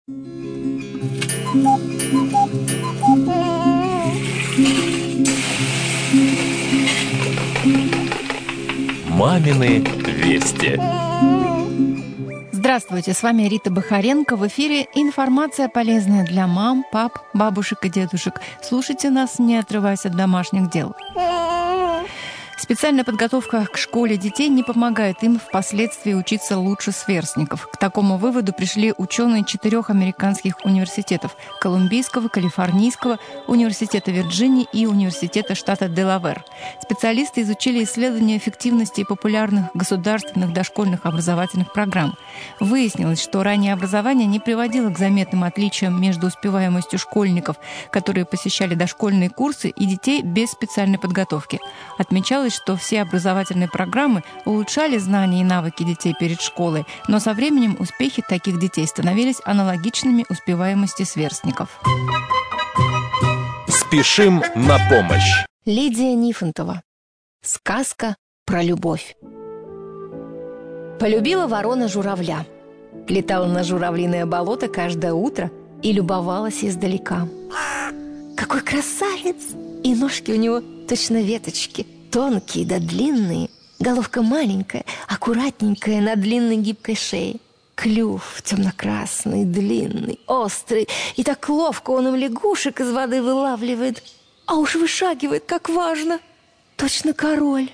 Мамины вести. Здравствуйте, с вами Рита Бахаренко. В эфире информация, полезная для мам, пап, бабушек и дедушек. Слушайте нас, не отрываясь от домашних дел. Специальная подготовка к школе детей не помогает им впоследствии учиться лучше сверстников. К такому выводу пришли ученые 4 американских университетов – Колумбийского, Калифорнийского, Университета Вирджинии и Университета штата Делавэр. Специалисты изучили исследования эффективности популярных государственных дошкольных образовательных программ. Выяснилось, что раннее образование не приводило к заметным отличиям между успеваемостью школьников, которые посещали дошкольные курсы, и детей без специальной подготовки. Отмечалось, что все образовательные программы улучшали знания и навыки детей перед школой, но со временем успехи таких детей становились аналогичными успеваемости сверстников. Спешим на помощь. Лидия Нифонтова. Сказка про любовь. Полюбила ворона журавля. Летала на журавлиное болото каждое утро и любовалась издалека. Какой красавец! И ножки у него точно веточки, тонкие да длинные, головка маленькая, аккуратненькая на длинной гибкой шее. Клюв темно-красный, длинный, острый, и так ловко он им лягушек из воды вылавливает. А уж вышагивает, как важно, точно король.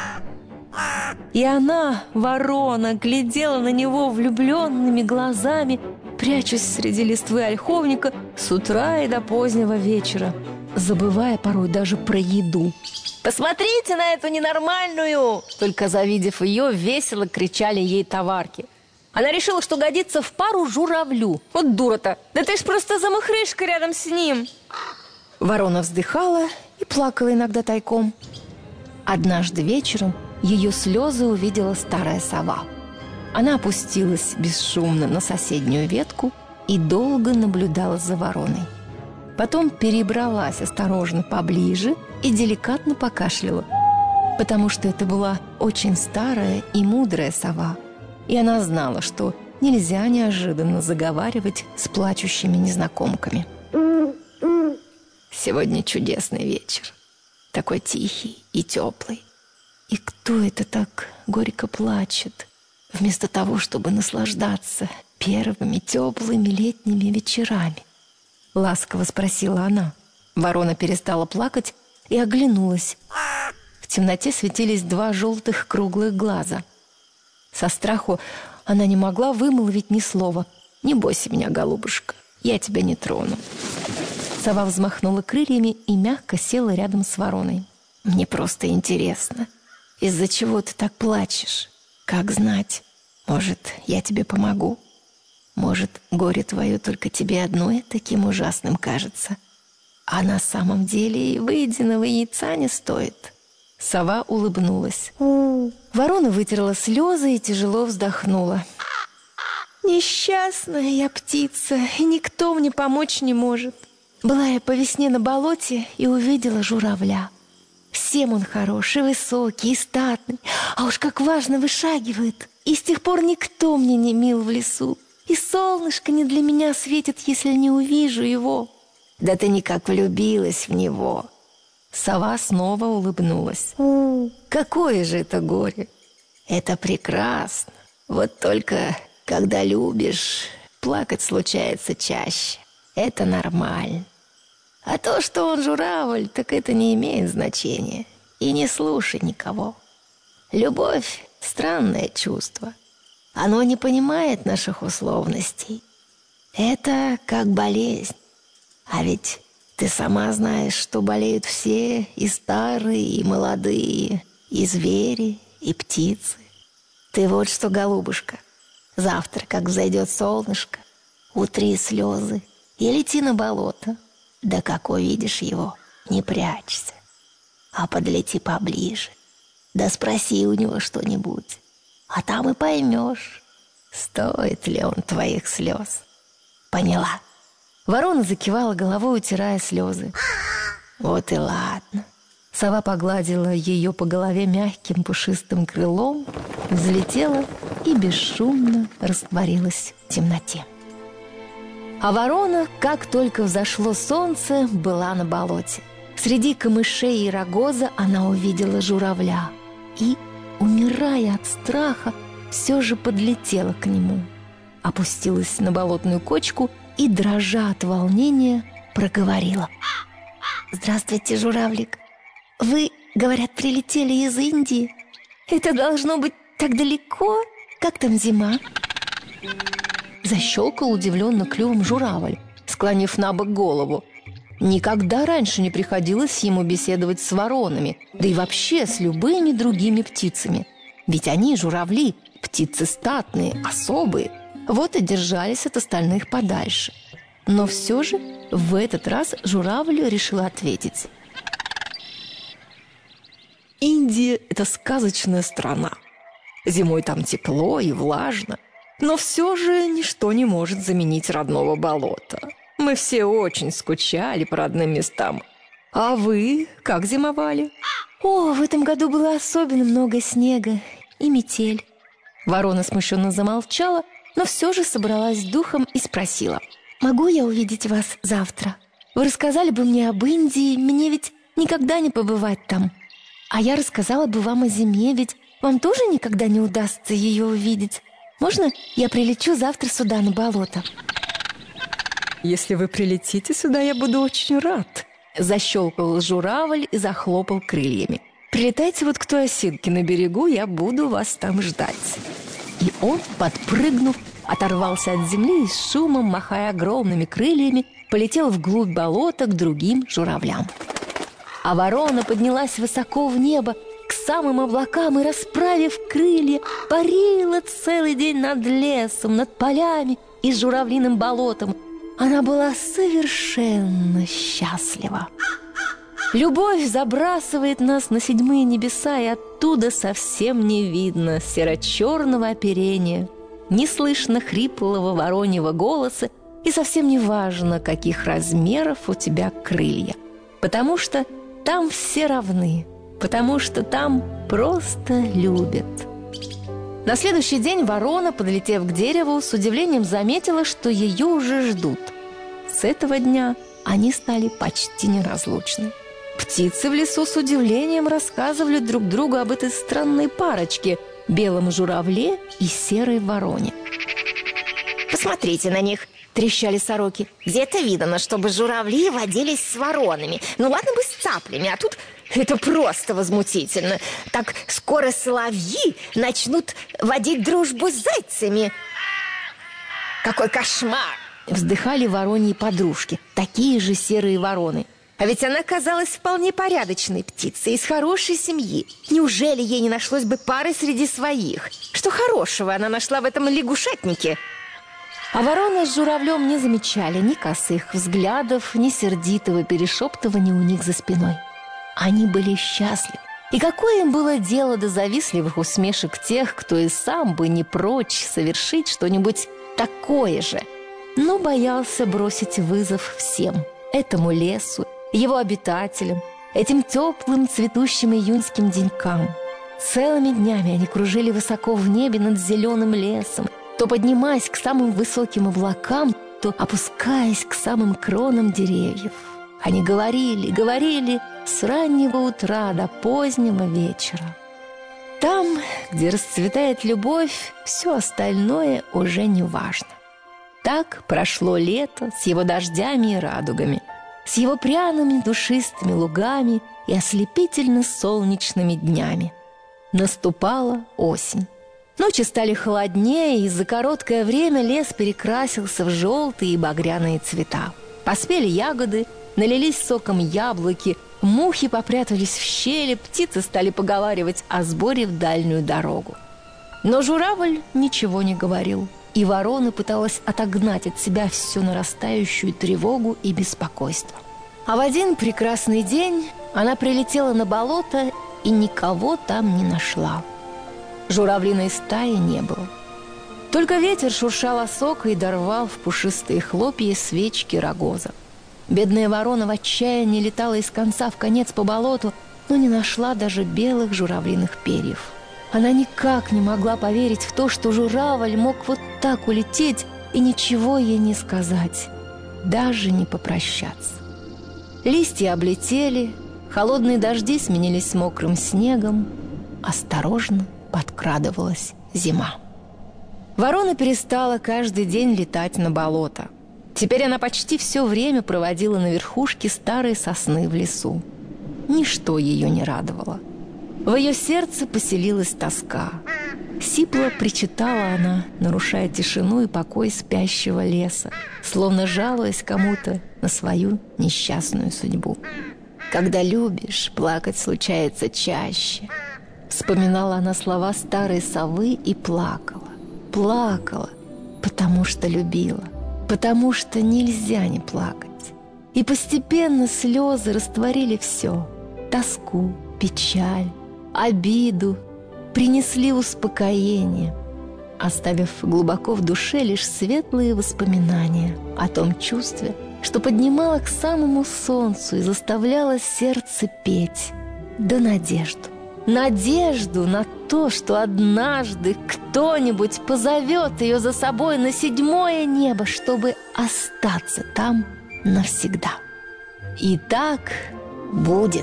И она, ворона, глядела на него влюбленными глазами, прячась среди листвы ольховника с утра и до позднего вечера, забывая порой даже про еду. «Посмотрите на эту ненормальную!» Только завидев ее, весело кричали ей товарки. Она решила, что годится в пару журавлю. Вот дура-то! Да ты ж просто замухрышка рядом с ним! Ворона вздыхала и плакала иногда тайком. Однажды вечером ее слезы увидела старая сова. Она опустилась бесшумно на соседнюю ветку и долго наблюдала за вороной. Потом перебралась осторожно поближе и деликатно покашляла, потому что это была очень старая и мудрая сова, и она знала, что нельзя неожиданно заговаривать с плачущими незнакомками. Сегодня чудесный вечер, такой тихий и теплый. И кто это так горько плачет, вместо того, чтобы наслаждаться первыми теплыми летними вечерами? Ласково спросила она. Ворона перестала плакать и оглянулась. В темноте светились 2 желтых круглых глаза. Со страху она не могла вымолвить ни слова. «Не бойся меня, голубушка, я тебя не трону». Сова взмахнула крыльями и мягко села рядом с вороной. «Мне просто интересно, из-за чего ты так плачешь? Как знать, может, я тебе помогу? Может, горе твое только тебе одной таким ужасным кажется, а на самом деле и выеденного яйца не стоит?» Сова улыбнулась. Ворона вытерла слезы и тяжело вздохнула. «Несчастная я птица, и никто мне помочь не может. Была я по весне на болоте и увидела журавля. Всем он хорош, и высокий, и статный, а уж как важно вышагивает. И с тех пор никто мне не мил в лесу. И солнышко не для меня светит, если не увижу его». «Да ты никак влюбилась в него!» Сова снова улыбнулась. «Какое же это горе! Это прекрасно! Вот только, когда любишь, плакать случается чаще. Это нормально. А то, что он журавль, так это не имеет значения. И не слушай никого. Любовь — странное чувство. Оно не понимает наших условностей. Это как болезнь. А ведь ты сама знаешь, что болеют все, и старые, и молодые, и звери, и птицы. Ты вот что, голубушка, завтра, как взойдет солнышко, утри слезы и лети на болото. Да как увидишь его, не прячься, а подлети поближе. Да спроси у него что-нибудь, а там и поймешь, стоит ли он твоих слез. Поняла?» Ворона закивала головой, утирая слезы. «Вот и ладно». Сова погладила ее по голове мягким пушистым крылом, взлетела и бесшумно растворилась в темноте. А ворона, как только взошло солнце, была на болоте. Среди камышей и рогоза она увидела журавля и, умирая от страха, все же подлетела к нему. Опустилась на болотную кочку и, дрожа от волнения, проговорила: «Здравствуйте, журавлик. Вы, говорят, прилетели из Индии. Это должно быть так далеко. Как там зима?» Защелкал удивленно клювом журавль, склонив на бок голову. Никогда раньше не приходилось ему беседовать с воронами, да и вообще с любыми другими птицами. Ведь они, журавли, птицы статные, особые, вот и держались от остальных подальше. Но все же в этот раз журавль решил ответить: «Индия – это сказочная страна. Зимой там тепло и влажно, но все же ничто не может заменить родного болота. Мы все очень скучали по родным местам. А вы как зимовали?» «О, в этом году было особенно много снега и метель». Ворона смущенно замолчала, но все же собралась с духом и спросила: «Могу я увидеть вас завтра? Вы рассказали бы мне об Индии, мне ведь никогда не побывать там. А я рассказала бы вам о зиме, ведь вам тоже никогда не удастся ее увидеть. Можно я прилечу завтра сюда, на болото?» «Если вы прилетите сюда, я буду очень рад», — защелкал журавль и захлопал крыльями. «Прилетайте вот к той осинке на берегу, я буду вас там ждать». И он, подпрыгнув, оторвался от земли и с шумом, махая огромными крыльями, полетел вглубь болота к другим журавлям. А ворона поднялась высоко в небо, к самым облакам, и, расправив крылья, парила целый день над лесом, над полями и журавлиным болотом. Она была совершенно счастлива. Любовь забрасывает нас на седьмые небеса, и оттуда совсем не видно серо-черного оперения, не слышно хриплого вороньего голоса, и совсем не важно, каких размеров у тебя крылья. Потому что там все равны, потому что там просто любят. На следующий день ворона, подлетев к дереву, с удивлением заметила, что ее уже ждут. С этого дня они стали почти неразлучны. Птицы в лесу с удивлением рассказывали друг другу об этой странной парочке – белом журавле и серой вороне. «Посмотрите на них!» – трещали сороки. «Где-то видано, чтобы журавли водились с воронами. Ну ладно бы с цаплями, а тут это просто возмутительно. Так скоро соловьи начнут водить дружбу с зайцами. Какой кошмар!» Вздыхали вороньи подружки, такие же серые вороны. А ведь она казалась вполне порядочной птицей, из хорошей семьи. Неужели ей не нашлось бы пары среди своих? Что хорошего она нашла в этом лягушатнике? А ворона с журавлем не замечали ни косых взглядов, ни сердитого перешептывания у них за спиной. Они были счастливы. И какое им было дело до завистливых усмешек тех, кто и сам бы не прочь совершить что-нибудь такое же, но боялся бросить вызов всем: этому лесу, его обитателям, этим теплым цветущим июньским денькам. Целыми днями они кружили высоко в небе над зеленым лесом, то поднимаясь к самым высоким облакам, то опускаясь к самым кронам деревьев. Они говорили с раннего утра до позднего вечера. Там, где расцветает любовь, все остальное уже не важно. Так прошло лето с его дождями и радугами, с его пряными душистыми лугами и ослепительно солнечными днями. Наступала осень. Ночи стали холоднее, и за короткое время лес перекрасился в желтые и багряные цвета. Поспели ягоды, налились соком яблоки, мухи попрятались в щели, птицы стали поговаривать о сборе в дальнюю дорогу. Но журавль ничего не говорил, и ворона пыталась отогнать от себя всю нарастающую тревогу и беспокойство. А в один прекрасный день она прилетела на болото и никого там не нашла. Журавлиной стаи не было. Только ветер шуршал осокой и дорвал в пушистые хлопья свечки рогоза. Бедная ворона в отчаянии летала из конца в конец по болоту, но не нашла даже белых журавлиных перьев. Она никак не могла поверить в то, что журавль мог вот так улететь и ничего ей не сказать, даже не попрощаться. Листья облетели, холодные дожди сменились мокрым снегом, осторожно подкрадывалась зима. Ворона перестала каждый день летать на болото. Теперь она почти все время проводила на верхушке старой сосны в лесу. Ничто ее не радовало. В ее сердце поселилась тоска. Сипло причитала она, нарушая тишину и покой спящего леса, словно жалуясь кому-то на свою несчастную судьбу. «Когда любишь, плакать случается чаще». Вспоминала она слова старой совы и плакала. Плакала, потому что любила, потому что нельзя не плакать. И постепенно слезы растворили все: тоску, печаль, обиду, принесли успокоение, оставив глубоко в душе лишь светлые воспоминания о том чувстве, что поднимало к самому солнцу и заставляло сердце петь, да надежду. Надежду на то, что однажды кто-нибудь позовет ее за собой на 7-е небо, чтобы остаться там навсегда. И так будет.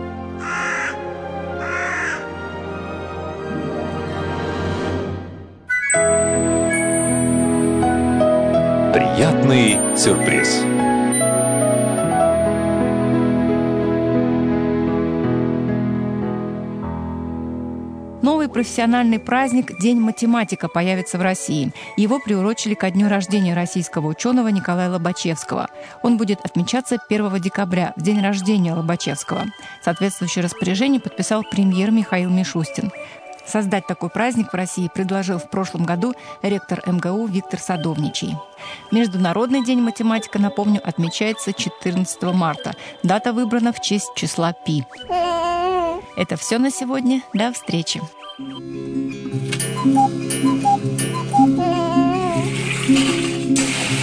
Приятный сюрприз. Новый профессиональный праздник «День математика» появится в России. Его приурочили ко дню рождения российского ученого Николая Лобачевского. Он будет отмечаться 1 декабря, в день рождения Лобачевского. Соответствующее распоряжение подписал премьер Михаил Мишустин. Создать такой праздник в России предложил в прошлом году ректор МГУ Виктор Садовничий. Международный день математика, напомню, отмечается 14 марта. Дата выбрана в честь числа π. Это все на сегодня. До встречи.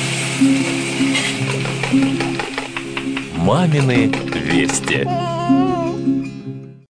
Мамины вести.